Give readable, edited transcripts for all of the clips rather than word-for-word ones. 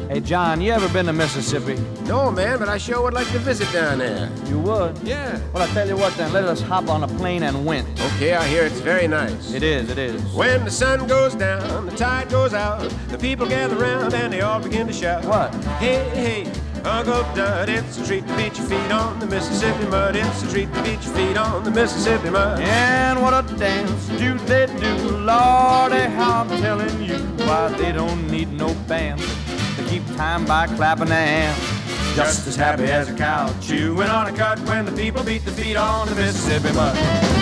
Hey, John, you ever been to Mississippi? No, man, but I sure would like to visit down there. You would? Yeah. Well, I tell you what then, let us hop on a plane and went. Okay, I hear it's very nice. It is, it is. When the sun goes down, the tide goes out, the people gather around and they all begin to shout. What? Hey, hey, Uncle Dud, it's a treat to beat your feet on the Mississippi mud. It's a treat to beat your feet on the Mississippi mud. And what a dance do they do, Lordy, how I'm telling you, why they don't need no band to keep time by clapping their hands. Just as happy as a cow chewing on a cud when the people beat the feet on the Mississippi mud.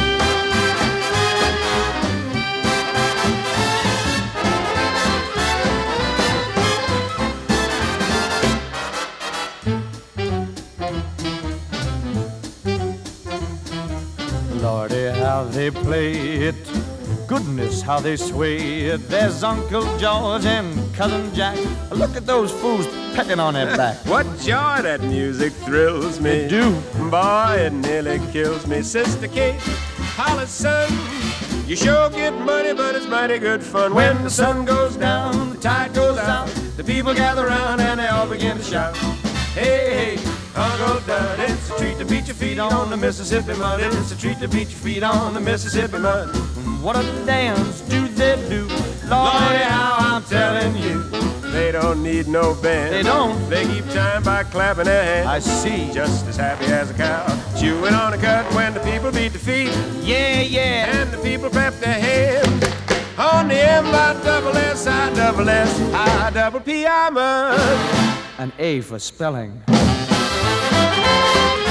Lordy, how they play it. Goodness, how they sway it. There's Uncle George and Cousin Jack. Look at those fools pecking on their back. What joy that music thrills me. It do. Boy, it nearly kills me. Sister Kate, holla, son. You sure get money, but it's mighty good fun. When the sun goes down, the tide goes out, the people gather around and they all begin to shout. Hey, hey, Uncle Dud, it's a treat to beat your feet on the Mississippi mud. It's a treat to beat your feet on the Mississippi mud. What a dance do they do, Lordy, how I'm telling you. They don't need no band. They don't. They keep time by clapping their hands. I see. Just as happy as a cow chewing on a cud when the people beat the feet. Yeah, yeah. And the people clap their hands on the M-I-double-S-I-double-S-I-double-P-I mud. An A for spelling.